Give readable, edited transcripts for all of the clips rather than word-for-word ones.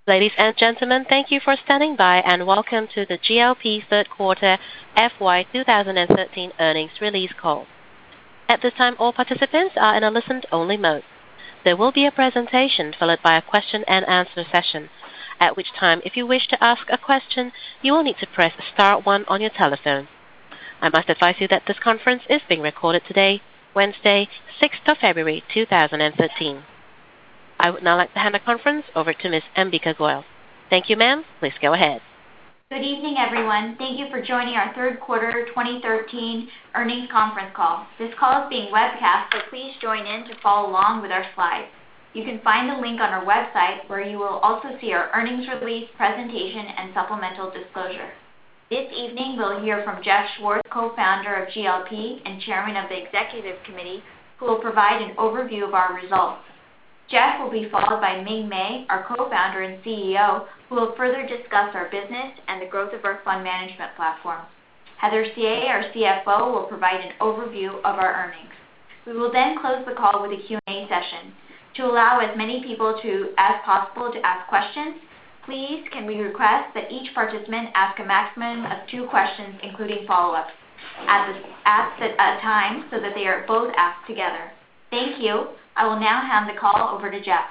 Ladies and gentlemen, thank you for standing by and welcome to the GLP third quarter FY 2013 earnings release call. At this time, all participants are in a listen-only mode. There will be a presentation followed by a question-and-answer session, at which time, if you wish to ask a question, you will need to press star one on your telephone. I must advise you that this conference is being recorded today, Wednesday, 6th of February 2013. I would now like to hand the conference over to Ms. Ambika Goyal. Thank you, ma'am. Please go ahead. Good evening, everyone. Thank you for joining our third quarter 2013 earnings conference call. This call is being webcast, so please join in to follow along with our slides. You can find the link on our website, where you will also see our earnings release, presentation, and supplemental disclosure. This evening, we'll hear from Jeff Schwartz, co-founder of GLP and chairman of the executive committee, who will provide an overview of our results. Jeff will be followed by Ming Mei, our co-founder and CEO, who will further discuss our business and the growth of our fund management platform. Heather Hsieh, our CFO, will provide an overview of our earnings. We will then close the call with a Q&A session. To allow as many people as possible to ask questions, please can we request that each participant ask a maximum of 2 questions, including follow-ups, at a time so that they are both asked together. Thank you. I will now hand the call over to Jeff.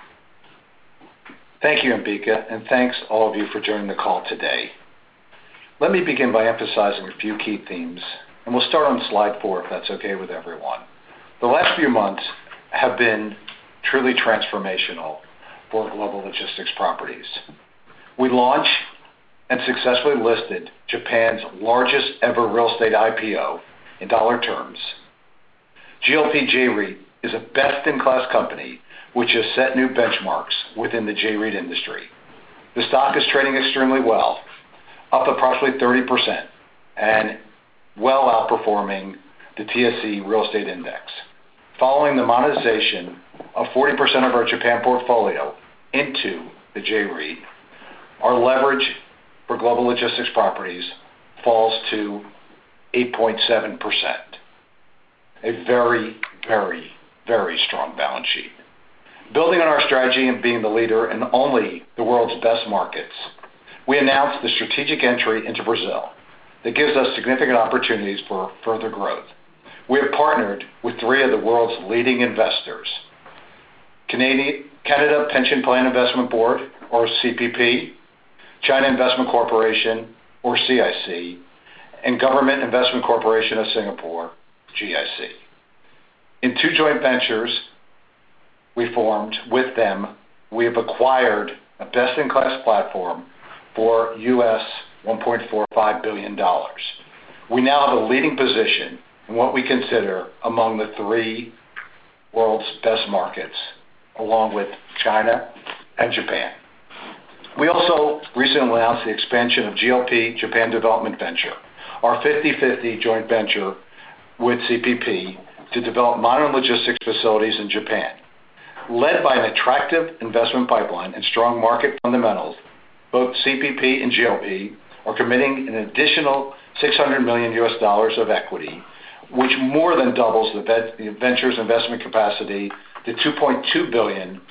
Thank you, Ambika, and thanks all of you for joining the call today. Let me begin by emphasizing a few key themes, and we'll start on slide 4 if that's okay with everyone. The last few months have been truly transformational for Global Logistics Properties. We launched and successfully listed Japan's largest ever real estate IPO in dollar terms. GLP J-REIT is a best-in-class company which has set new benchmarks within the J-REIT industry. The stock is trading extremely well, up approximately 30%, and well outperforming the TSE Real Estate Index. Following the monetization of 40% of our Japan portfolio into the J-REIT, our leverage for Global Logistics Properties falls to 8.7%. A very, very, very strong balance sheet. Building on our strategy and being the leader in only the world's best markets, we announced the strategic entry into Brazil that gives us significant opportunities for further growth. We have partnered with 3 of the world's leading investors: Canada Pension Plan Investment Board, or CPP, China Investment Corporation, or CIC, and Government Investment Corporation of Singapore, GIC. In 2 joint ventures we formed with them, we have acquired a best-in-class platform for US $1.45 billion. We now have a leading position in what we consider among the 3 world's best markets, along with China and Japan. We also recently announced the expansion of GLP Japan Development Venture, our 50/50 joint venture with CPP to develop modern logistics facilities in Japan. Led by an attractive investment pipeline and strong market fundamentals, both CPP and GLP are committing an additional $600 million of equity, which more than doubles the venture's investment capacity to $2.2 billion,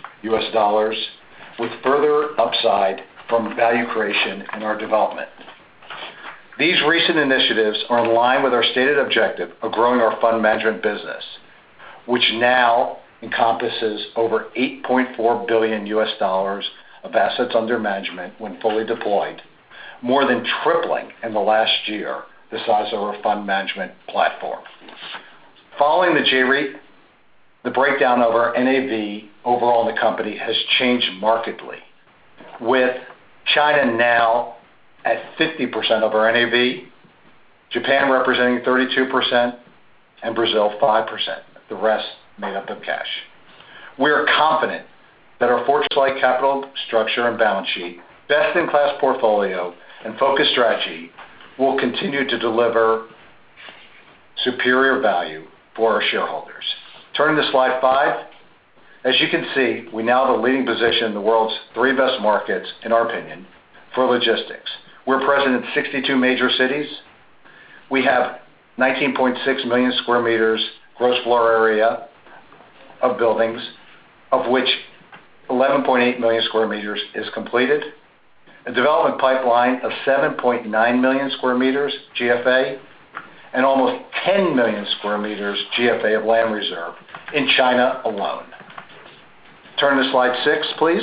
with further upside from value creation in our development. These recent initiatives are in line with our stated objective of growing our fund management business, which now encompasses over $8.4 billion of assets under management when fully deployed, more than tripling in the last year the size of our fund management platform. Following the J-REIT, the breakdown of our NAV overall in the company has changed markedly, with China now at 50% of our NAV, Japan representing 32%, and Brazil 5%, the rest made up of cash. We are confident that our fortress-like capital structure and balance sheet, best-in-class portfolio, and focused strategy will continue to deliver superior value for our shareholders. Turning to slide 5, as you can see, we now have a leading position in the world's 3 best markets, in our opinion, for logistics. We're present in 62 major cities. We have 19.6 million square meters gross floor area of buildings, of which 11.8 million square meters is completed. A development pipeline of 7.9 million square meters GFA and almost 10 million square meters GFA of land reserve in China alone. Turn to slide 6, please.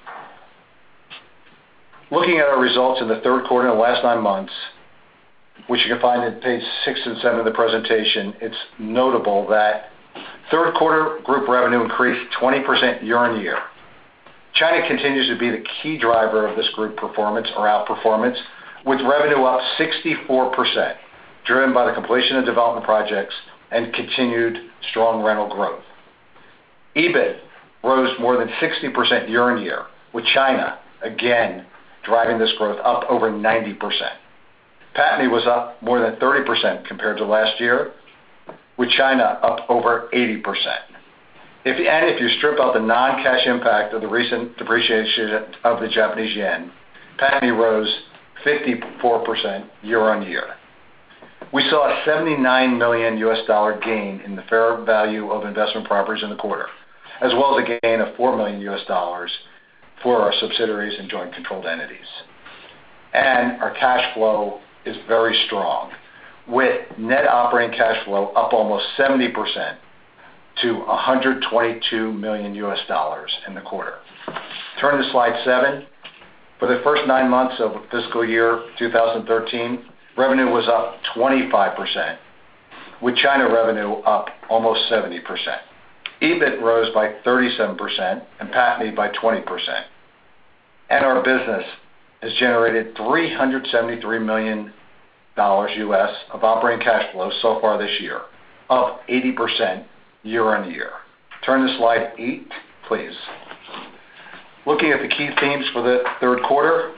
Looking at our results in the third quarter and the last 9 months, which you can find at page 6 and 7 of the presentation, it's notable that third quarter group revenue increased 20% year-on-year. China continues to be the key driver of this group performance or outperformance, with revenue up 64%, driven by the completion of development projects and continued strong rental growth. EBIT rose more than 60% year-on-year, with China again driving this growth up over 90%. PATMI was up more than 30% compared to last year, with China up over 80%. If you strip out the non-cash impact of the recent depreciation of the Japanese yen, PATMI rose 54% year-on-year. We saw a $79 million gain in the fair value of investment properties in the quarter, as well as a gain of $4 million for our subsidiaries and joint controlled entities. And our cash flow is very strong, with net operating cash flow up almost 70% to $122 million in the quarter. Turn to slide 7. For the first 9 months of fiscal year 2013, revenue was up 25%, with China revenue up almost 70%. EBIT rose by 37% and PATMI by 20%. And our business has generated $373 million of operating cash flow so far this year, up 80% year-on-year. Turn to slide 8, please. Looking at the key themes for the third quarter,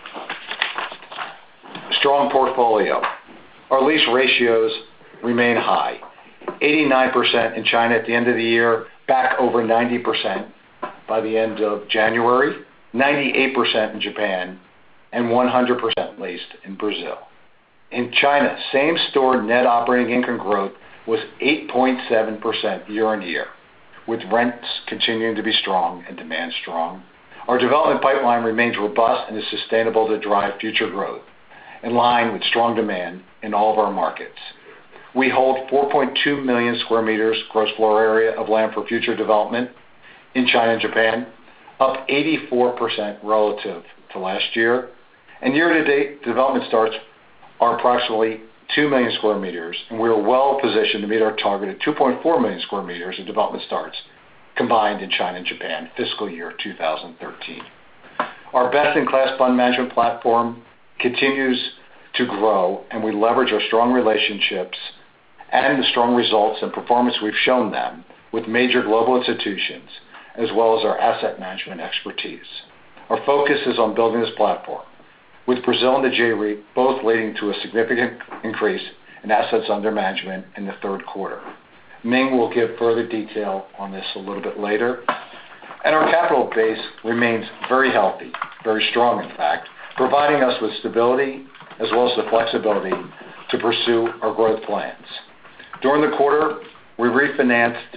strong portfolio. Our lease ratios remain high. 89% in China at the end of the year, back over 90% by the end of January, 98% in Japan, and 100% leased in Brazil. In China, same-store net operating income growth was 8.7% year-on-year, with rents continuing to be strong and demand strong. Our development pipeline remains robust and is sustainable to drive future growth, in line with strong demand in all of our markets. We hold 4.2 million square meters gross floor area of land for future development in China and Japan, up 84% relative to last year. And year-to-date development starts are approximately 2 million square meters, and we are well positioned to meet our target of 2.4 million square meters of development starts combined in China and Japan fiscal year 2013. Our best-in-class fund management platform continues to grow, and we leverage our strong relationships and the strong results and performance we've shown them with major global institutions, as well as our asset management expertise. Our focus is on building this platform, with Brazil and the J-REIT both leading to a significant increase in assets under management in the third quarter. Ming will give further detail on this a little bit later. And our capital base remains very healthy, very strong in fact, providing us with stability as well as the flexibility to pursue our growth plans. During the quarter, we refinanced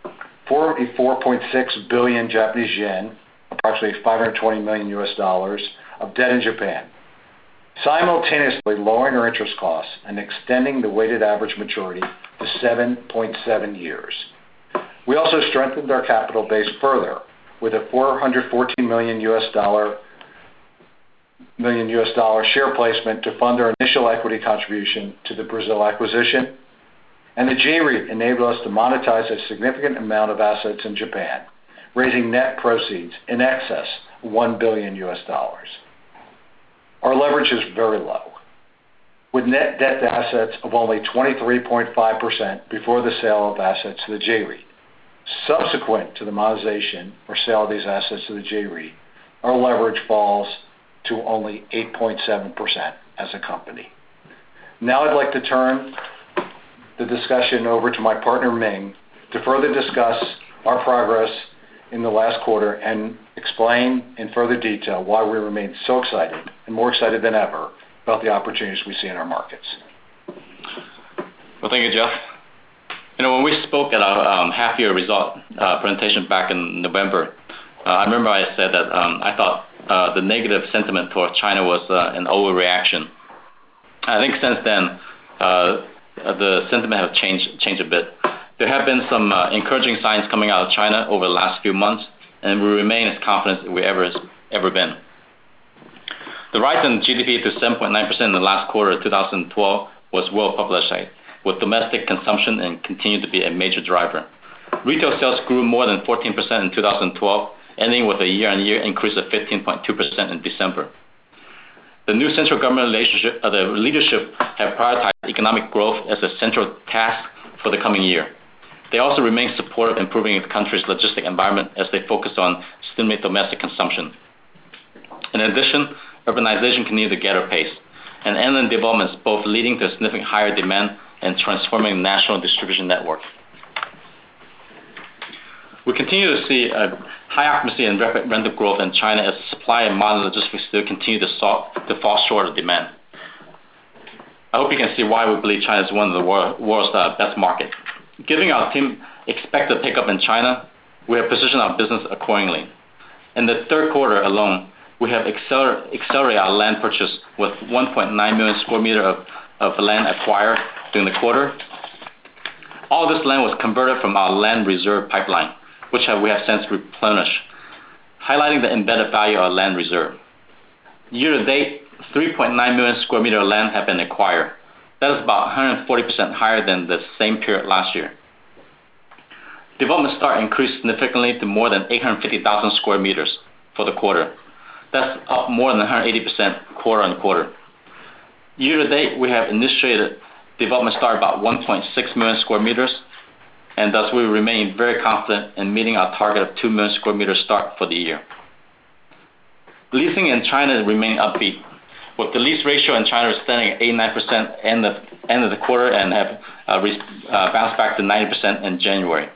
44.6 billion Japanese yen, approximately $520 million of debt in Japan, simultaneously lowering our interest costs and extending the weighted average maturity to 7.7 years. We also strengthened our capital base further with a $414 million share placement to fund our initial equity contribution to the Brazil acquisition. And the J-REIT enabled us to monetize a significant amount of assets in Japan, raising net proceeds in excess of $1 billion. Our leverage is very low, with net debt to assets of only 23.5% before the sale of assets to the J-REIT. Subsequent to the monetization or sale of these assets to the J-REIT, our leverage falls to only 8.7% as a company. Now I'd like to turn the discussion over to my partner Ming to further discuss our progress in the last quarter and explain in further detail why we remain so excited and more excited than ever about the opportunities we see in our markets. Well, thank you, Jeff. When we spoke at our half-year result presentation back in November, I remember I said that I thought the negative sentiment towards China was an overreaction. I think since then, the sentiment have changed a bit. There have been some encouraging signs coming out of China over the last few months, and we remain as confident as we ever been. The rise in GDP to 7.9% in the last quarter of 2012 was well publicized, with domestic consumption and continued to be a major driver. Retail sales grew more than 14% in 2012, ending with a year-on-year increase of 15.2% in December. The new central government leadership have prioritized economic growth as a central task for the coming year. They also remain supportive of improving the country's logistic environment as they focus on stimulating domestic consumption. In addition, urbanization continued to gather pace, and inland developments both leading to a significant higher demand and transforming the national distribution network. We continue to see a high occupancy and rapid rental growth in China as supply and modern logistics still continue to fall short of demand. I hope you can see why we believe China is one of the world's best markets. Given our team expect a pickup in China, we have positioned our business accordingly. In the third quarter alone, we have accelerated our land purchase with 1.9 million square meters of land acquired during the quarter. All this land was converted from our land reserve pipeline, which we have since replenished, highlighting the embedded value of our land reserve. Year to date, 3.9 million square meters of land have been acquired. That is about 140% higher than the same period last year. Development start increased significantly to more than 850,000 square meters for the quarter. That's up more than 180% quarter on quarter. Year to date, we have initiated development start about 1.6 million square meters, and thus we remain very confident in meeting our target of 2 million square meters start for the year. Leasing in China remain upbeat, with the lease ratio in China standing at 89% end of the quarter and have bounced back to 90% in January.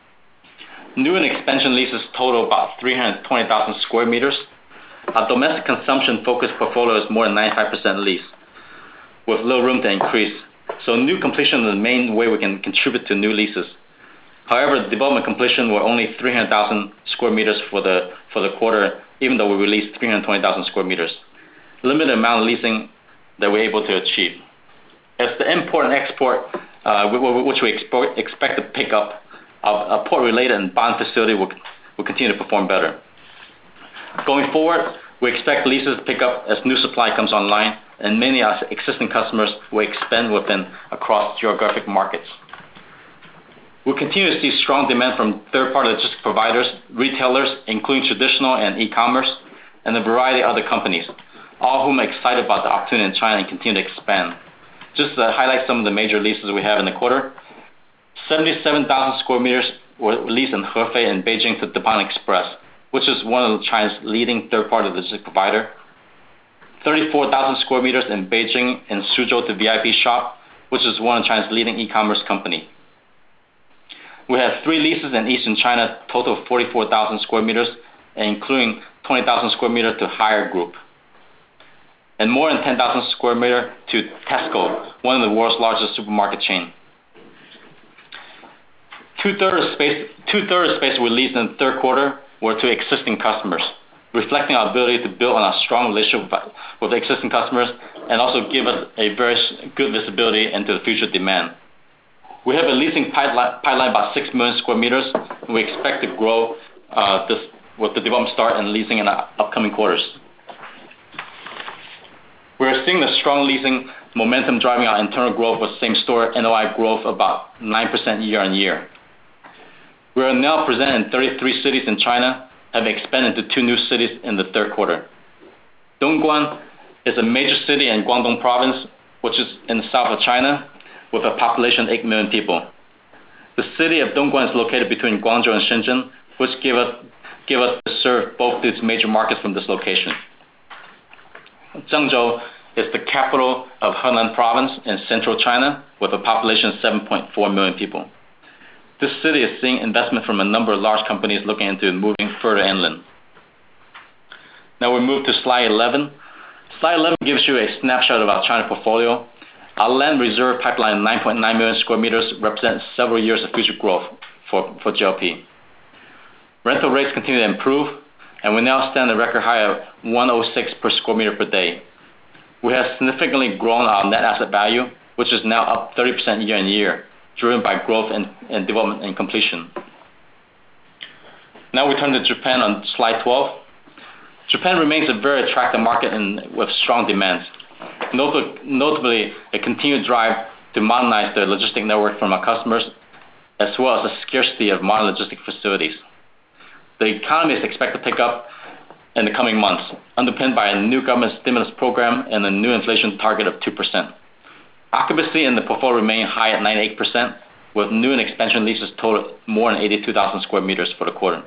New and expansion leases total about 320,000 square meters. Our domestic consumption-focused portfolio is more than 95% leased, with little room to increase. So new completion is the main way we can contribute to new leases. However, the development completion were only 300,000 square meters for the quarter, even though we released 320,000 square meters. Limited amount of leasing that we're able to achieve. As the import and export, which we expect to pick up, our port-related and bond facility will continue to perform better. Going forward, we expect leases to pick up as new supply comes online, and many of our existing customers will expand across geographic markets. We continue to see strong demand from third-party logistics providers, retailers, including traditional and e-commerce, and a variety of other companies, all of whom are excited about the opportunity in China and continue to expand. Just to highlight some of the major leases we have in the quarter, 77,000 square meters were leased in Hefei and Beijing to Deppon Express, which is one of China's leading third-party logistics provider. 34,000 square meters in Beijing and Suzhou to VIP Shop, which is one of China's leading e-commerce company. We have 3 leases in Eastern China, total of 44,000 square meters, including 20,000 square meters to Haier Group, and more than 10,000 square meters to Tesco, one of the world's largest supermarket chain. Two-thirds of space we leased in the third quarter were to existing customers, reflecting our ability to build on our strong relationship with existing customers and also give us a very good visibility into the future demand. We have a leasing pipeline about 6 million square meters, and we expect to grow this with the development start and leasing in the upcoming quarters. We are seeing the strong leasing momentum driving our internal growth with same-store NOI growth about 9% year on year. We are now present in 33 cities in China, have expanded to 2 new cities in the third quarter. Dongguan is a major city in Guangdong province, which is in the south of China, with a population of 8 million people. The city of Dongguan is located between Guangzhou and Shenzhen, which give us to serve both these major markets from this location. Zhengzhou is the capital of Henan province in central China, with a population of 7.4 million people. This city is seeing investment from a number of large companies looking into moving further inland. Now we move to slide 11. Slide 11 gives you a snapshot of our China portfolio. Our land reserve pipeline of 9.9 million square meters represents several years of future growth for GLP. Rental rates continue to improve, and we now stand at a record high of 106 per square meter per day. We have significantly grown our net asset value, which is now up 30% year-on-year, driven by growth in development and completion. Now we turn to Japan on slide 12. Japan remains a very attractive market with strong demands. Notably, a continued drive to modernize the logistic network from our customers, as well as the scarcity of modern logistic facilities. The economy is expected to pick up in the coming months, underpinned by a new government stimulus program and a new inflation target of 2%. Occupancy in the portfolio remained high at 98%, with new and expansion leases total more than 82,000 square meters for the quarter.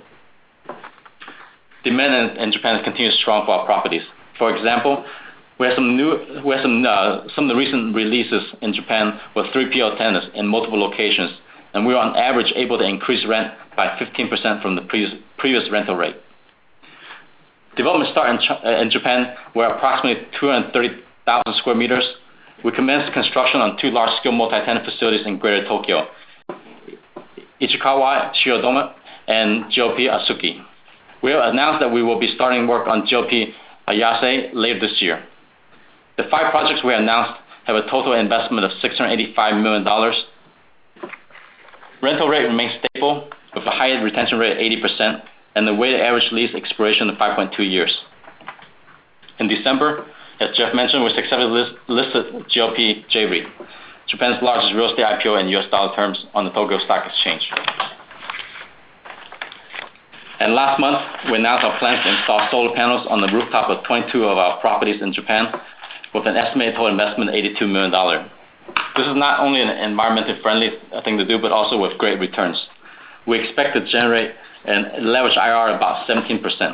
Demand in Japan continues strong for our properties. For example, we have some of the recent releases in Japan with 3PL tenants in multiple locations, and we are on average able to increase rent by 15% from the previous rental rate. Development start in Japan were approximately 230,000 square meters. We commenced construction on 2 large-scale multi-tenant facilities in Greater Tokyo, Ichikawa Shiodome and GLP Asuki. We have announced that we will be starting work on GLP Ayase later this year. The 5 projects we announced have a total investment of $685 million. Rental rate remains stable with a high retention rate of 80% and the weighted average lease expiration of 5.2 years. In December, as Jeff mentioned, we successfully listed GLP J-REIT, Japan's largest real estate IPO in US dollar terms on the Tokyo Stock Exchange. And last month, we announced our plans to install solar panels on the rooftop of 22 of our properties in Japan with an estimated total investment of $82 million. This is not only an environmentally friendly thing to do, but also with great returns. We expect to generate an leverage IRR of about 17%.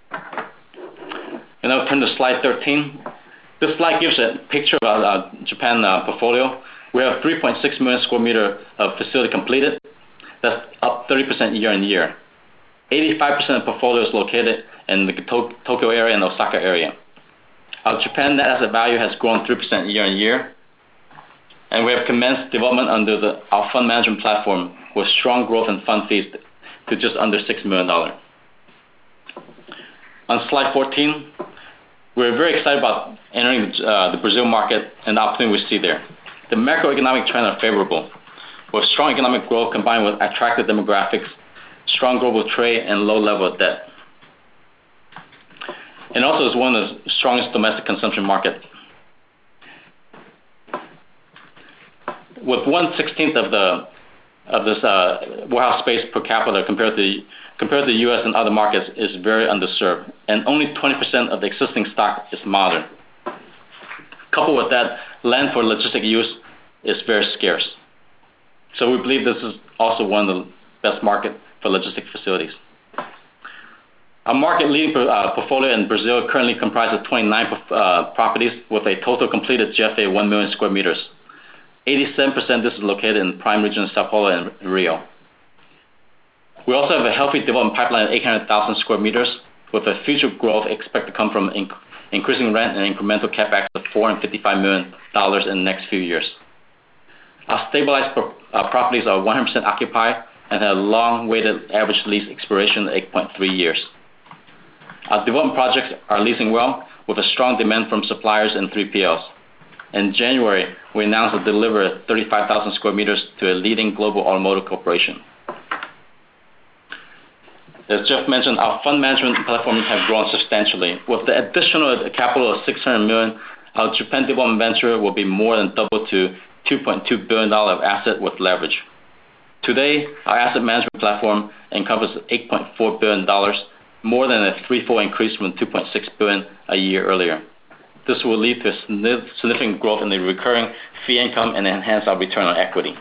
And I'll turn to slide 13. This slide gives a picture of our Japan portfolio. We have 3.6 million square meter of facility completed. That's up 30% year-on-year. 85% of the portfolio is located in the Tokyo area and Osaka area. Our Japan net asset value has grown 3% year-on-year, and we have commenced development under our fund management platform with strong growth in fund fees to just under $6 million. On slide 14, we're very excited about entering the Brazil market and the opportunity we see there. The macroeconomic trends are favorable, with strong economic growth combined with attractive demographics, strong global trade, and low level of debt. And also is one of the strongest domestic consumption markets. With 1/16 of this warehouse space per capita compared to the U.S. and other markets is very underserved, and only 20% of the existing stock is modern. Coupled with that, land for logistic use is very scarce. So we believe this is also one of the best markets for logistic facilities. Our market-leading portfolio in Brazil currently comprises 29 properties with a total completed GFA of 1 million square meters. 87% of this is located in the prime region of Sao Paulo and Rio. We also have a healthy development pipeline of 800,000 square meters, with a future growth expected to come from increasing rent and incremental capex of $455 million in the next few years. Our stabilized properties are 100% occupied and have a long weighted average lease expiration of 8.3 years. Our development projects are leasing well with a strong demand from suppliers and 3PLs. In January, we announced the delivery of 35,000 square meters to a leading global automotive corporation. As Jeff mentioned, our fund management platforms have grown substantially. With the additional capital of $600 million, our Japan development venture will be more than double to $2.2 billion of asset with leverage. Today, our asset management platform encompasses $8.4 billion, more than a threefold increase from $2.6 billion a year earlier. This will lead to significant growth in the recurring fee income and enhance our return on equity.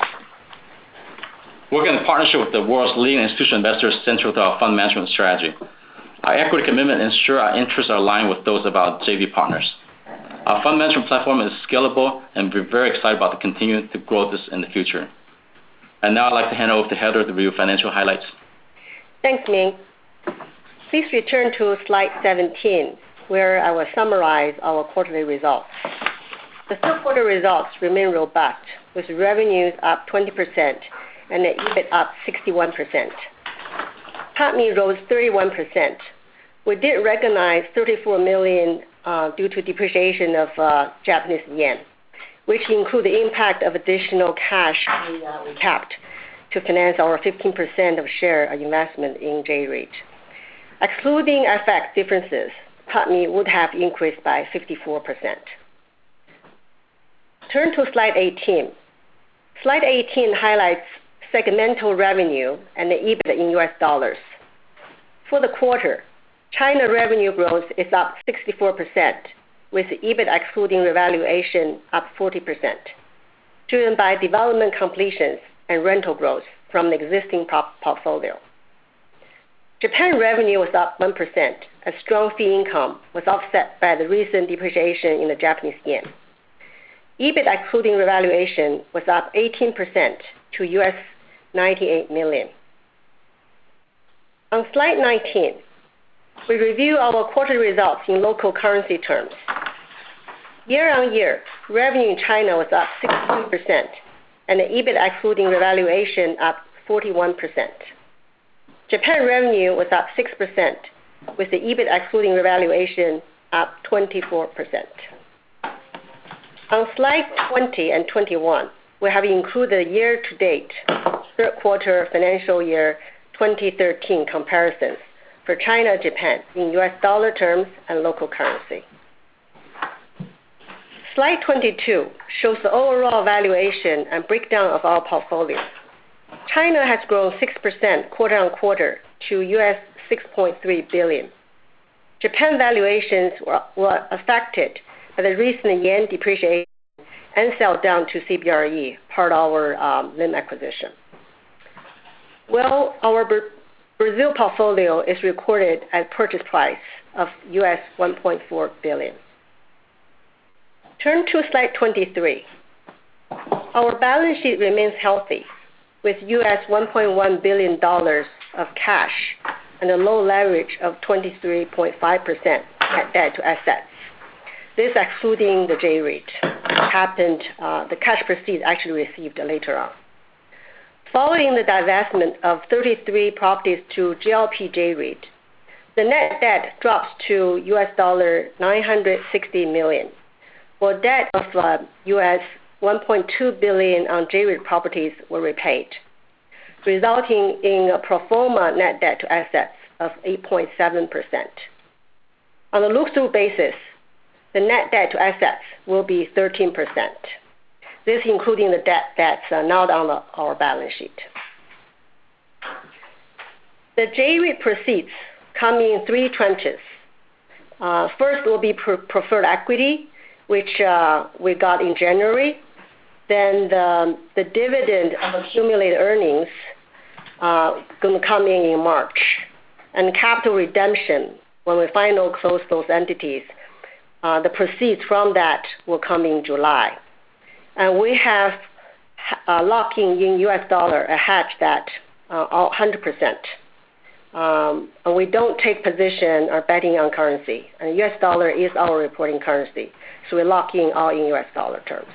Working in partnership with the world's leading institutional investors central to our fund management strategy. Our equity commitment ensures our interests are aligned with those of our JV partners. Our fund management platform is scalable, and we're very excited about continuing to grow this in the future. And now I'd like to hand over to Heather to review financial highlights. Thanks, Ming. Please return to slide 17, where I will summarize our quarterly results. The third quarter results remain robust, with revenues up 20% and the EBIT up 61%. PATMI rose 31%. We did recognize $34 million due to depreciation of Japanese yen, which include the impact of additional cash we kept to finance our 15% of share investment in J-REIT. Excluding FX differences, PATMI would have increased by 54%. Turn to slide 18. Slide 18 highlights segmental revenue and the EBIT in US dollars. For the quarter, China revenue growth is up 64%, with EBIT excluding revaluation up 40%, driven by development completions and rental growth from the existing portfolio. Japan revenue was up 1%, as strong fee income was offset by the recent depreciation in the Japanese yen. EBIT excluding revaluation was up 18% to US $98 million. On slide 19, we review our quarterly results in local currency terms. Year-on-year, revenue in China was up 16%, and the EBIT excluding revaluation up 41%. Japan revenue was up 6%, with the EBIT excluding revaluation up 24%. On slide 20 and 21, we have included year-to-date third quarter financial year 2013 comparisons for China, Japan in US dollar terms and local currency. Slide 22 shows the overall valuation and breakdown of our portfolio. China has grown 6% quarter-on-quarter to US $6.3 billion. Japan valuations were affected by the recent yen depreciation and sell down to CBRE, part of our LIM acquisition. Well, our Brazil portfolio is recorded at purchase price of US $1.4 billion. Turn to slide 23. Our balance sheet remains healthy, with US $1.1 billion of cash and a low leverage of 23.5% net debt to assets. This excluding the J-REIT. The cash proceeds actually received later on. Following the divestment of 33 properties to GLP J-REIT, the net debt drops to US $960 million, while debt of US $1.2 billion on J-REIT properties were repaid, resulting in a pro forma net debt to assets of 8.7%. On a look-through basis, the net debt to assets will be 13%. This including the debt that's not on our balance sheet. The J-REIT proceeds come in three tranches. First will be preferred equity, which we got in January. Then the dividend of accumulated earnings going to come in March. And capital redemption, when we finally close those entities, the proceeds from that will come in July. And we have locking in US dollar a hedge that 100%. And we don't take position or betting on currency. And US dollar is our reporting currency, so we're locking all in US dollar terms.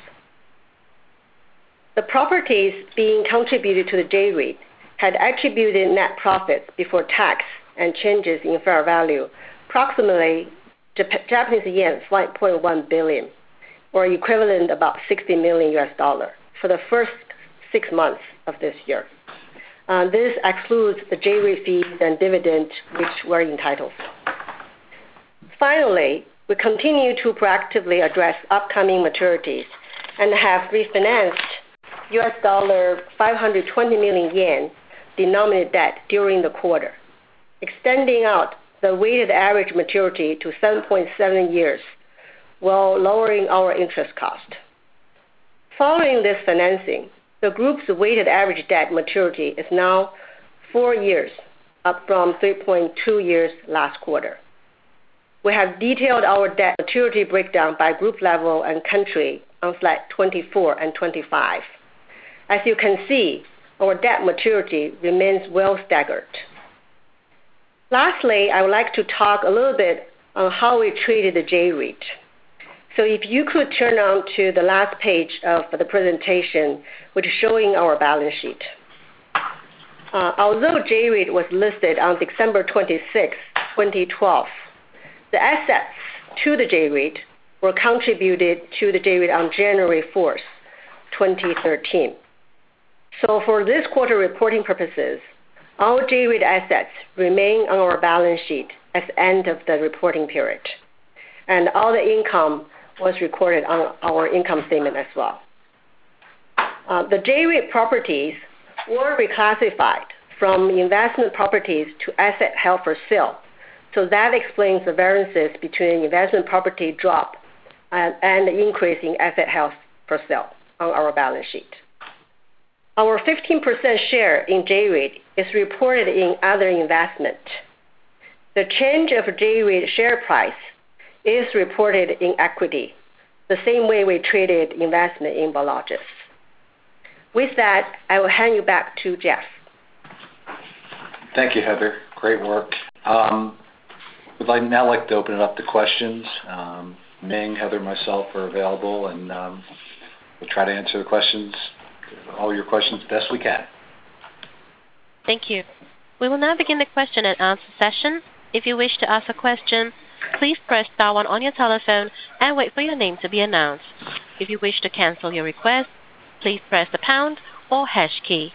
The properties being contributed to the J-REIT had attributed net profits before tax and changes in fair value, approximately Japanese yen 5.1 billion, or equivalent about $60 million for the first 6 months of this year. This excludes the J-REIT fees and dividends which we're entitled to. Finally, we continue to proactively address upcoming maturities and have refinanced US $520 million yen denominated debt during the quarter, extending out the weighted average maturity to 7.7 years while lowering our interest cost. Following this financing, the group's weighted average debt maturity is now 4 years, up from 3.2 years last quarter. We have detailed our debt maturity breakdown by group level and country on slide 24 and 25. As you can see, our debt maturity remains well staggered. Lastly, I would like to talk a little bit on how we treated the J-REIT. So if you could turn on to the last page of the presentation, which is showing our balance sheet. Although J-REIT was listed on December 26, 2012, the assets to the J-REIT were contributed to the J-REIT on January 4th, 2013. So for this quarter reporting purposes, all J-REIT assets remain on our balance sheet at the end of the reporting period, and all the income was recorded on our income statement as well. The J-REIT properties were reclassified from investment properties to asset held for sale. So that explains the variances between investment property drop and the increase in asset held for sale on our balance sheet. Our 15% share in J-REIT is reported in other investment. The change of J-REIT share price is reported in equity, the same way we traded investment in Prologis. With that, I will hand you back to Jeff. Thank you, Heather. Great work. Would now like to open it up to questions. Ming, Heather, myself are available, and we'll try to answer the questions, all your questions, best we can. Thank you. We will now begin the question and answer session. If you wish to ask a question, please press star 1 on your telephone and wait for your name to be announced. If you wish to cancel your request, please press the pound or hash key.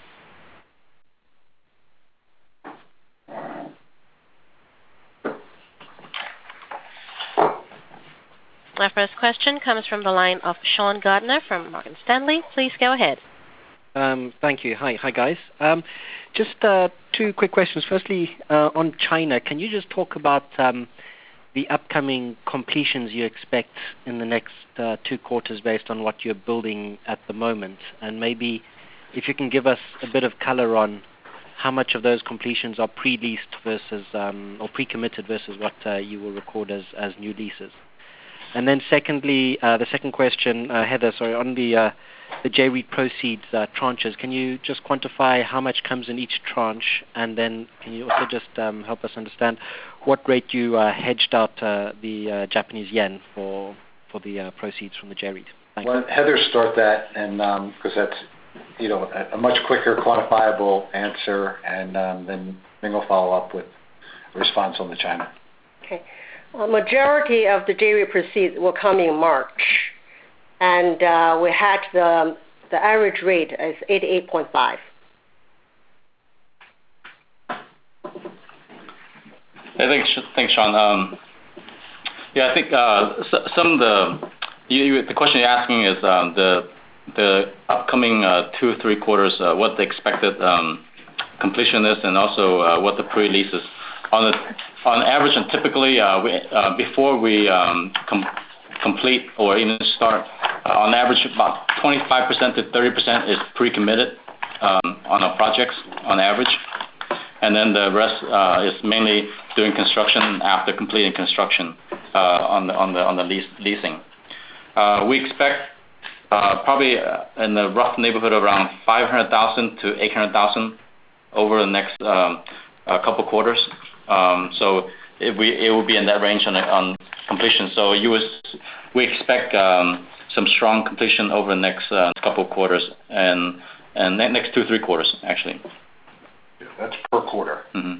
Our first question comes from the line of Sean Gardner from Morgan Stanley. Please go ahead. Thank you. Hi guys. Just 2 quick questions. Firstly, on China, can you just talk about the upcoming completions you expect in the next 2 quarters based on what you're building at the moment? And maybe if you can give us a bit of color on how much of those completions are pre-leased versus or pre-committed versus what you will record as new leases. And then secondly, the second question, Heather, sorry, on the J-REIT proceeds tranches, can you just quantify how much comes in each tranche? And then can you also just help us understand what rate you hedged out the Japanese yen for the proceeds from the J-REIT? Thanks. Well, Heather, start that, and because that's a much quicker quantifiable answer, and then Ming will follow up with a response on the China. Okay. Majority of the J-REIT proceeds will come in March, and we had the average rate is 88.5. Thanks, Sean. I think some of the question you're asking is the upcoming 2 or 3 quarters, what the expected completion is, and also what the pre-lease is. On average, and typically before we complete or even start, on average about 25% to 30% is pre-committed on our projects on average, and then the rest is mainly doing construction after completing construction on the leasing. We expect probably in the rough neighborhood of around 500,000 to 800,000 over the next couple quarters. So it will be in that range on completion. So we expect some strong completion over the next couple quarters and next 2 or 3 quarters actually. Yeah, that's per quarter. Mm-hmm.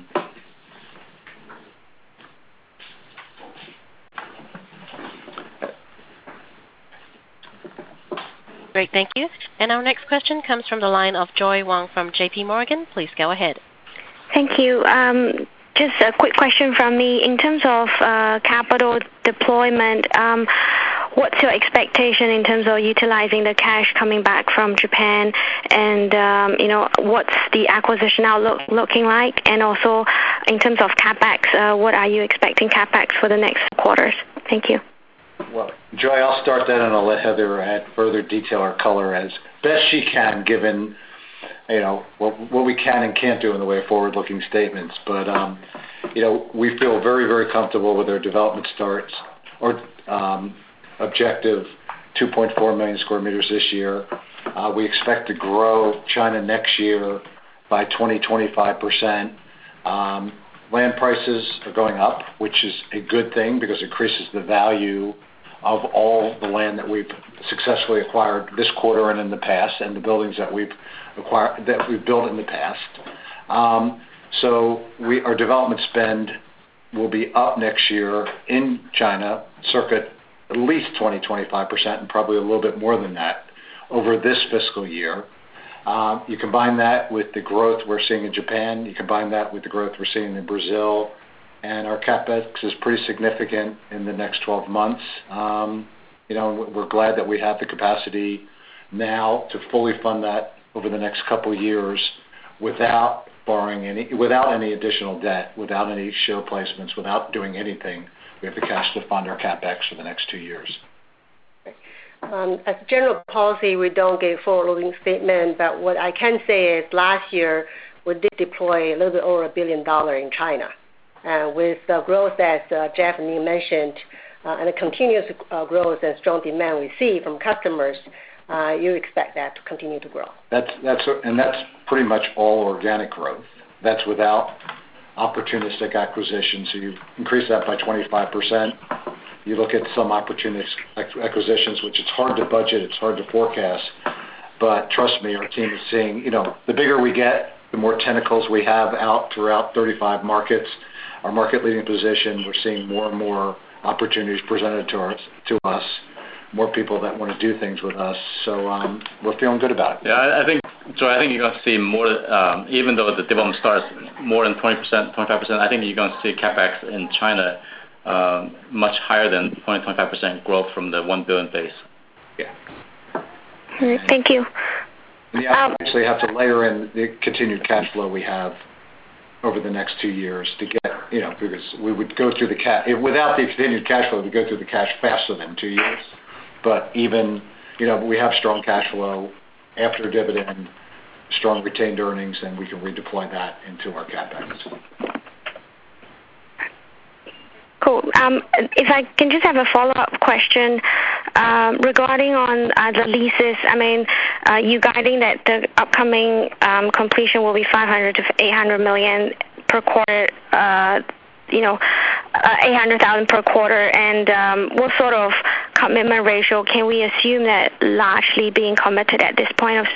Great, thank you. And our next question comes from the line of Joy Wong from JP Morgan. Please go ahead. Thank you. Just a quick question from me. In terms of capital deployment, what's your expectation in terms of utilizing the cash coming back from Japan, and what's the acquisition outlook looking like? And also in terms of CapEx, what are you expecting CapEx for the next quarters? Thank you. Well, Joy, I'll start that, and I'll let Heather add further detail or color as best she can, given what we can and can't do in the way of forward-looking statements. But we feel very, very comfortable with our development starts or objective 2.4 million square meters this year. We expect to grow China next year by 20-25%. Land prices are going up, which is a good thing because it increases the value of all the land that we've successfully acquired this quarter and in the past, and the buildings that we've built in the past. Our development spend will be up next year in China, circa at least 20-25%, and probably a little bit more than that over this fiscal year. You combine that with the growth we're seeing in Japan, you combine that with the growth we're seeing in Brazil, and our CapEx is pretty significant in the next 12 months. We're glad that we have the capacity now to fully fund that over the next couple of years without any additional debt, without any share placements, without doing anything. We have the cash to fund our CapEx for the next 2 years. As a general policy, we don't give forward-looking statement, but what I can say is last year we did deploy a little bit over $1 billion in China. With the growth that Jeff and Ming mentioned, and the continuous growth and strong demand we see from customers, you expect that to continue to grow. That's pretty much all organic growth. That's without opportunistic acquisitions. So you increase that by 25%. You look at some opportunistic acquisitions, which it's hard to budget, it's hard to forecast. But trust me, our team is seeing, the bigger we get, the more tentacles we have out throughout 35 markets. Our market leading position, we're seeing more and more opportunities presented to us, more people that want to do things with us. So we're feeling good about it. Yeah, I think you're going to see more, even though the development starts more than 20%, 25%, I think you're going to see CapEx in China much higher than 20-25% growth from the $1 billion base. Yeah. All right, thank you. And you obviously have to layer in the continued cash flow we have over the next 2 years to get, because we would go through the cash, without the continued cash flow, we go through the cash faster than 2 years. But even, we have strong cash flow after dividend, strong retained earnings, and we can redeploy that into our CapEx. Cool. If I can just have a follow-up question regarding on the leases. I mean, you guiding that the upcoming completion will be $500 to $800 million per quarter, 800,000 per quarter, and what sort of commitment ratio can we assume that largely being committed at this point?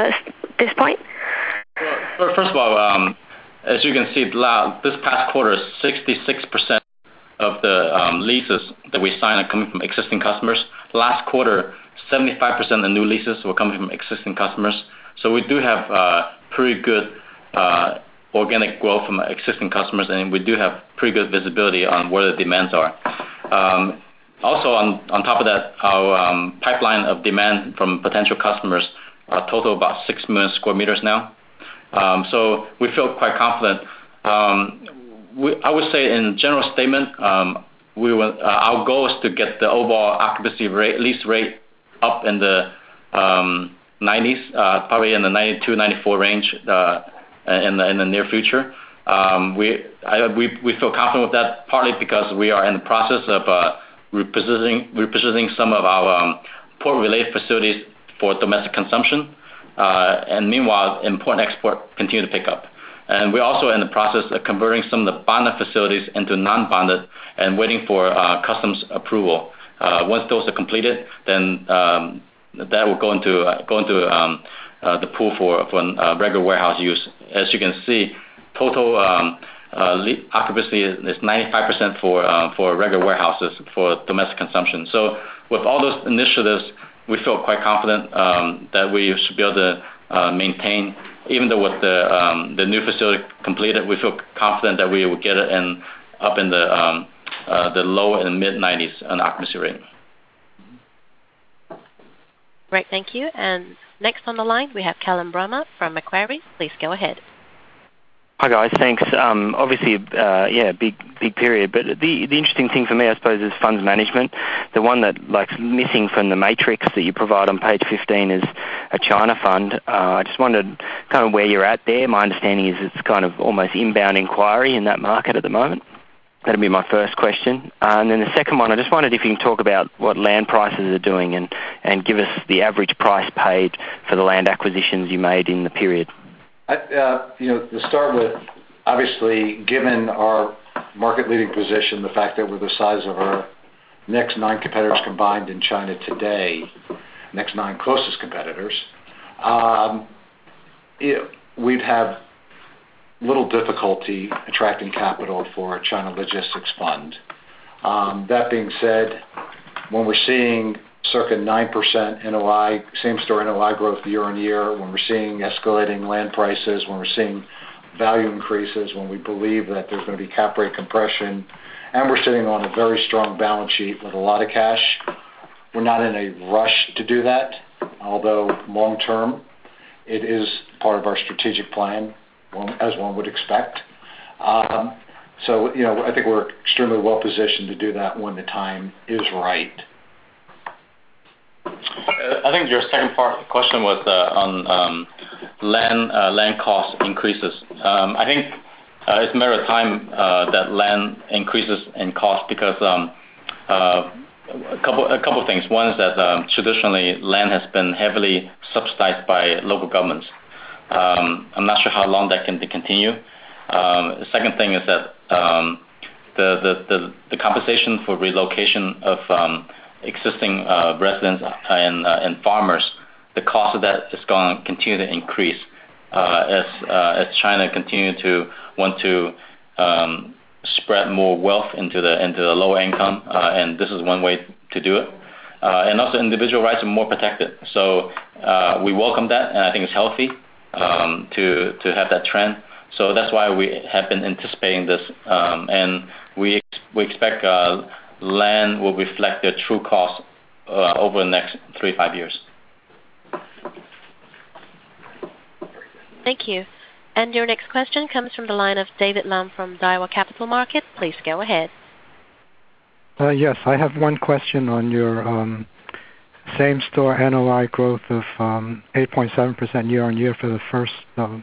Well, first of all, as you can see, this past quarter, 66% of the leases that we signed are coming from existing customers. Last quarter, 75% of the new leases were coming from existing customers. So we do have pretty good organic growth from existing customers, and we do have pretty good visibility on where the demands are. Also, on top of that, our pipeline of demand from potential customers total about 6 million square meters now. So we feel quite confident. I would say in general statement, our goal is to get the overall occupancy rate, lease rate up in the 90s, probably in the 92, 94 range in the near future. We feel confident with that, partly because we are in the process of repositioning some of our port-related facilities for domestic consumption, and meanwhile, import and export continue to pick up. And we're also in the process of converting some of the bonded facilities into non-bonded and waiting for customs approval. Once those are completed, then that will go into the pool for regular warehouse use. As you can see, total occupancy is 95% for regular warehouses for domestic consumption. So with all those initiatives, we feel quite confident that we should be able to maintain. Even though with the new facility completed, we feel confident that we will get it up in the low and mid-90s on occupancy rate. Great, thank you. And next on the line, we have Callum Brummer from Macquarie. Please go ahead. Hi guys, thanks. Obviously, big period. But the interesting thing for me, I suppose, is funds management. The one that missing from the matrix that you provide on page 15 is a China fund. I just wondered kind of where you're at there. My understanding is it's kind of almost inbound inquiry in that market at the moment. That'd be my first question. And then the second one, I just wondered if you can talk about what land prices are doing and give us the average price paid for the land acquisitions you made in the period. To start with, obviously, given our market-leading position, the fact that we're the size of our next 9 competitors combined in China today, next 9 closest competitors, we'd have little difficulty attracting capital for a China logistics fund. That being said, when we're seeing circa 9% NOI, same-store NOI growth year-on-year, when we're seeing escalating land prices, when we're seeing value increases, when we believe that there's going to be cap rate compression, and we're sitting on a very strong balance sheet with a lot of cash, we're not in a rush to do that, although long term, it is part of our strategic plan, as one would expect. So, I think we're extremely well positioned to do that when the time is right. I think your second part of the question was on land cost increases. I think it's a matter of time that land increases in cost because a couple of things. One is that traditionally land has been heavily subsidized by local governments. I'm not sure how long that can continue. The second thing is that the compensation for relocation of existing residents and farmers, the cost of that is going to continue to increase as China continue to want to spread more wealth into the lower income, and this is one way to do it. And also individual rights are more protected. So we welcome that, and I think it's healthy to have that trend. So that's why we have been anticipating this, and we expect land will reflect their true cost over the next 3-5 years. Thank you. And your next question comes from the line of David Lam from Daiwa Capital Markets. Please go ahead. Yes, I have one question on your same-store NOI growth of 8.7% year-on-year for the first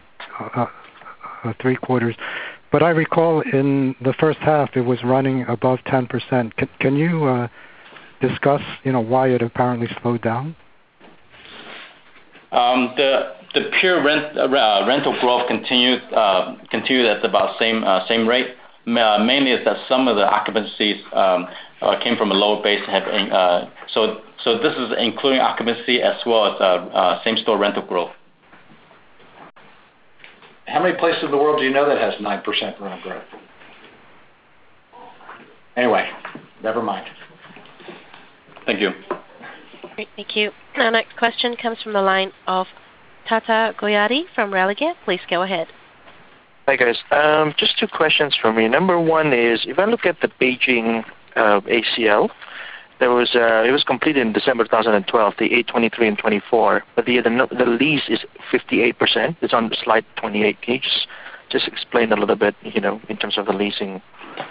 3 quarters. But I recall in the first half it was running above 10%. Can you discuss, why it apparently slowed down? The pure rental growth continued at about same rate. Mainly is that some of the occupancies came from a lower base. So this is including occupancy as well as same-store rental growth. How many places in the world do you know that has 9% rental growth? Anyway, never mind. Thank you. Great, thank you. Our next question comes from the line of Tata Goyati from Religare. Please go ahead. Hi, guys. Just 2 questions from me. Number 1 is, if I look at the Beijing ACL, it was completed in December 2012, the 823 and 24, but the lease is 58%. It's on slide 28. Can you just explain a little bit, in terms of the leasing?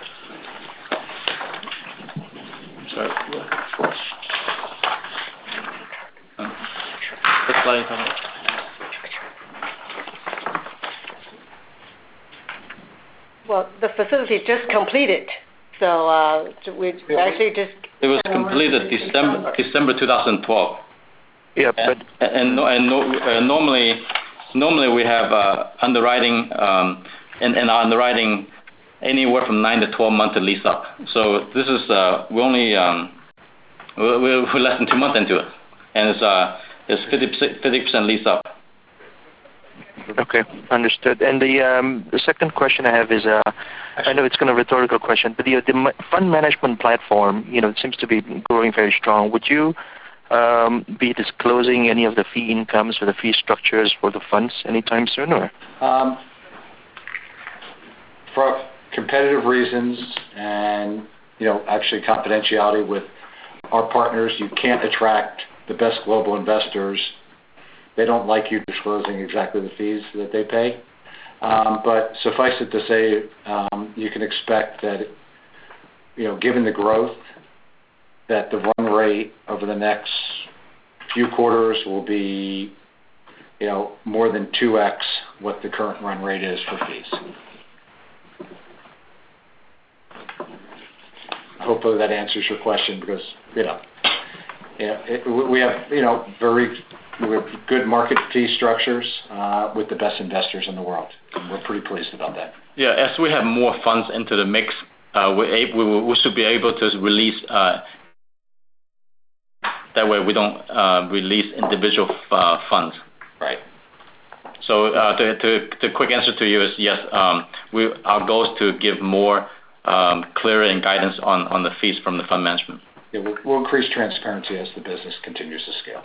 Sorry. What slide are you talking about? Well, the facility just completed, so we actually just... It was completed December 2012. Yeah, but... And normally we have underwriting, and our underwriting anywhere from 9 to 12 months to lease up. So this is we're less than 2 months into it, and it's 50% lease up. Okay, understood. And the second question I have is, I know it's kind of a rhetorical question, but the fund management platform, it seems to be growing very strong. Would you be disclosing any of the fee incomes or the fee structures for the funds anytime soon, or? For competitive reasons and, actually confidentiality with our partners, you can't attract the best global investors. They don't like you disclosing exactly the fees that they pay. But suffice it to say, you can expect that, given the growth, that the run rate over the next few quarters will be, more than 2x what the current run rate is for fees. Hopefully that answers your question because, we have, we have good market fee structures with the best investors in the world. We're pretty pleased about that. Yeah, as we have more funds into the mix, we should be able to release That way we don't release individual funds. Right. So the quick answer to you is yes. Our goal is to give more clearer guidance on the fees from the fund management. Yeah, we'll increase transparency as the business continues to scale.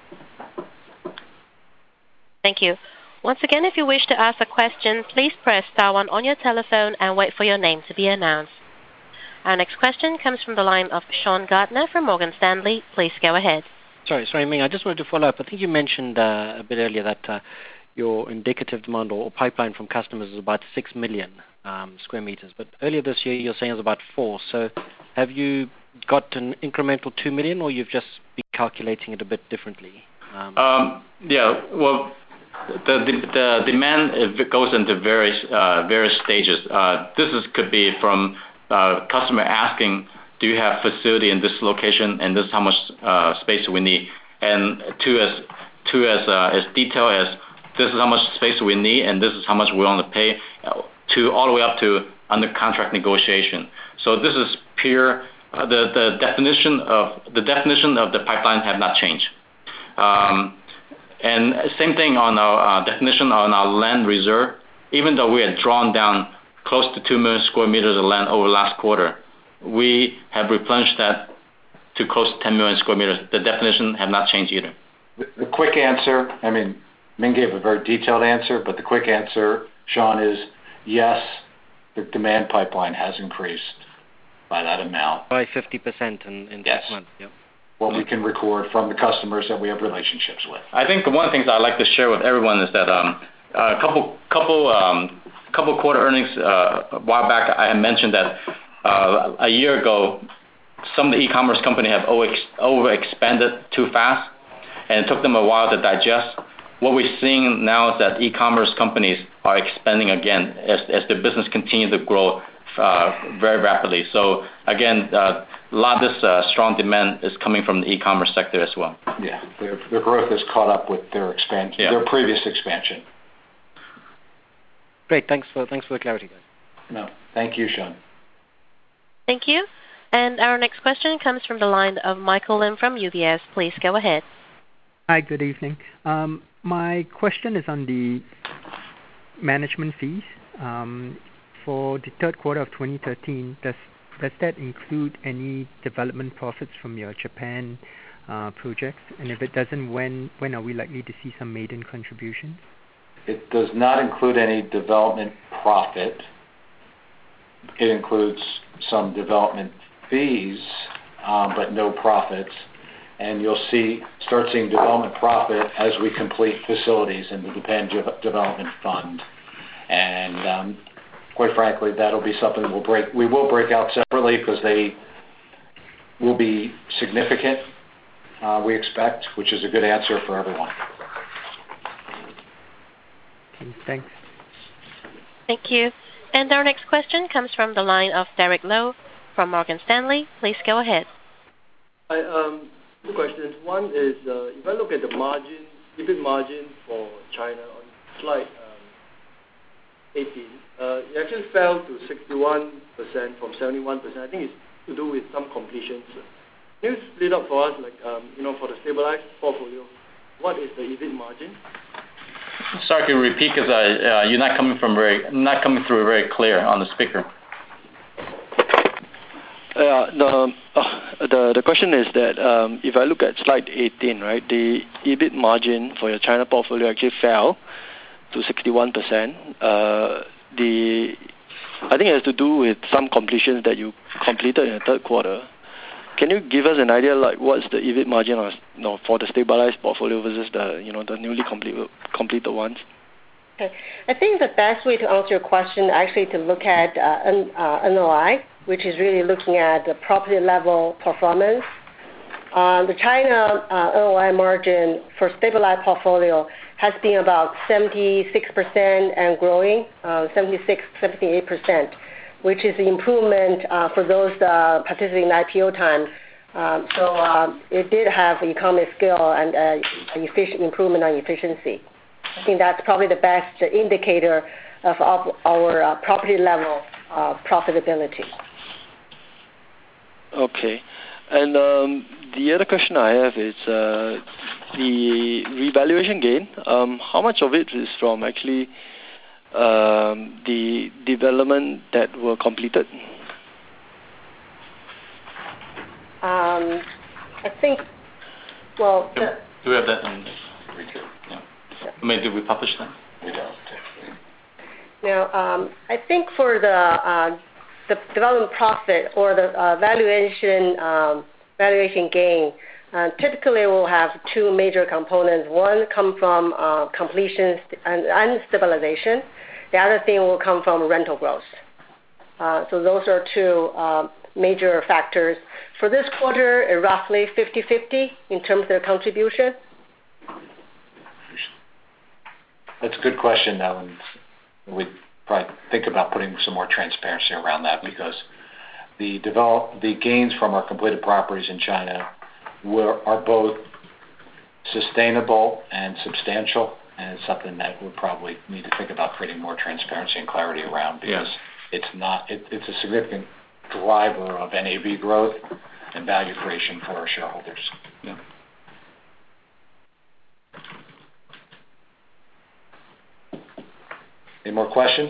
Thank you. Once again, if you wish to ask a question, please press star 1 on your telephone and wait for your name to be announced. Our next question comes from the line of Sean Gardner from Morgan Stanley. Please go ahead. Sorry, Ming. I just wanted to follow up. I think you mentioned a bit earlier that your indicative demand or pipeline from customers is about 6 million square meters. But earlier this year, you're saying it was about 4. So have you got an incremental 2 million, or you've just been calculating it a bit differently? Yeah. Well, the demand goes into various stages. Could be from customer asking, do you have facility in this location, and this is how much space we need, and to as detailed as this is how much space we need, and this is how much we want to pay, to all the way up to under contract negotiation. So this is pure. The definition of the pipeline have not changed. And same thing on our definition on our land reserve. Even though we had drawn down close to 2 million square meters of land over last quarter, we have replenished that to close to 10 million square meters. The definition have not changed either. The quick answer, I mean, Ming gave a very detailed answer, but the quick answer, Sean, is yes, the demand pipeline has increased by that amount. By 50% in 6 months. Yep. What we can record from the customers that we have relationships with. I think one of the things I'd like to share with everyone is that a couple quarter earnings a while back, I had mentioned that a year ago, some of the e-commerce company have overexpanded too fast, and it took them a while to digest. What we're seeing now is that e-commerce companies are expanding again as their business continues to grow very rapidly. So again, a lot of this strong demand is coming from the e-commerce sector as well. Yeah, their growth has caught up with their expansion, their previous expansion. Great, thanks for the clarity, guys. No, thank you, Sean. Thank you. And our next question comes from the line of Michael Lim from UBS. Please go ahead. Hi, good evening. My question is on the management fees. For the third quarter of 2013, does that include any development profits from your Japan projects? And if it doesn't, when are we likely to see some maiden contributions? It does not include any development profit. It includes some development fees, but no profits. And you'll start seeing development profit as we complete facilities in the Japan Development Fund. And quite frankly, that'll be something we will break out separately because they will be significant, we expect, which is a good answer for everyone. Okay, thanks. Thank you. And our next question comes from the line of Derek Lowe from Morgan Stanley. Please go ahead. Hi, two questions. One is, if I look at the margin, EBIT margin for China on slide 18, it actually fell to 61% from 71%. I think it's to do with some completions. Can you split up for us, like, for the stabilized portfolio, what is the EBIT margin? Sorry, can you repeat because you're not coming through very clear on the speaker. The question is that if I look at slide 18, right, the EBIT margin for your China portfolio actually fell to 61%. I think it has to do with some completions that you completed in the third quarter. Can you give us an idea, like what's the EBIT margin for the stabilized portfolio versus the newly completed ones? Okay. I think the best way to answer your question actually to look at NOI, which is really looking at the property level performance. The China NOI margin for stabilized portfolio has been about 76% and growing, 78%, which is the improvement for those participating in IPO time. So it did have economic scale and improvement on efficiency. I think that's probably the best indicator of our property level profitability. Okay. And The other question I have is the revaluation gain. How much of it is from actually the development that were completed? I think, well... Do we have that in retail? Yeah. I mean, did we publish that? We don't. Now, I think for the development profit or the valuation gain, typically we'll have two major components. One come from completions and stabilization. The other thing will come from rental growth. So those are two major factors. For this quarter, roughly 50-50 in terms of their contribution. That's a good question, though, and we'd probably think about putting some more transparency around that because the gains from our completed properties in China are both sustainable and substantial, and it's something that we'll probably need to think about creating more transparency and clarity around because it's a significant driver of NAV growth and value creation for our shareholders. Yeah. Any more questions?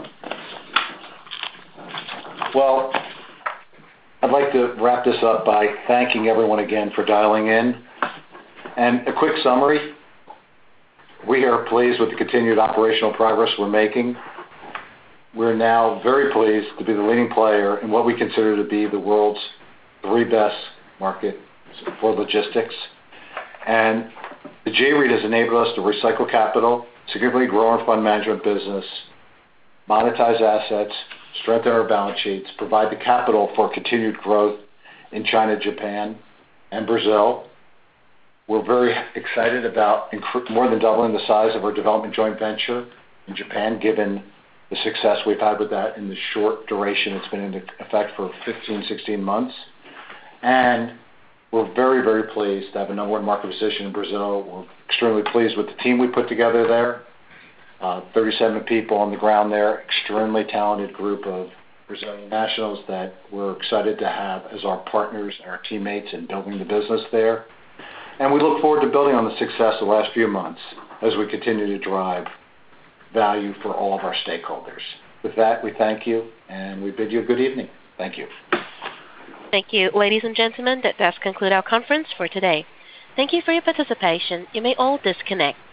Well, I'd like to wrap this up by thanking everyone again for dialing in. And a quick summary. We are pleased with the continued operational progress we're making. We're now very pleased to be the leading player in what we consider to be the world's 3 best market for logistics. And the J-REIT has enabled us to recycle capital, significantly grow our fund management business, monetize assets, strengthen our balance sheets, provide the capital for continued growth in China, Japan, and Brazil. We're very excited about more than doubling the size of our development joint venture in Japan, given the success we've had with that in the short duration it's been in effect for 15, 16 months. And we're very, very pleased to have a number 1 market position in Brazil. We're extremely pleased with the team we put together there. 37 people on the ground there, extremely talented group of Brazilian nationals that we're excited to have as our partners and our teammates in building the business there. And we look forward to building on the success of the last few months as we continue to drive value for all of our stakeholders. With that, we thank you, and we bid you a good evening. Thank you. Thank you. Ladies and gentlemen, that does conclude our conference for today. Thank you for your participation. You may all disconnect.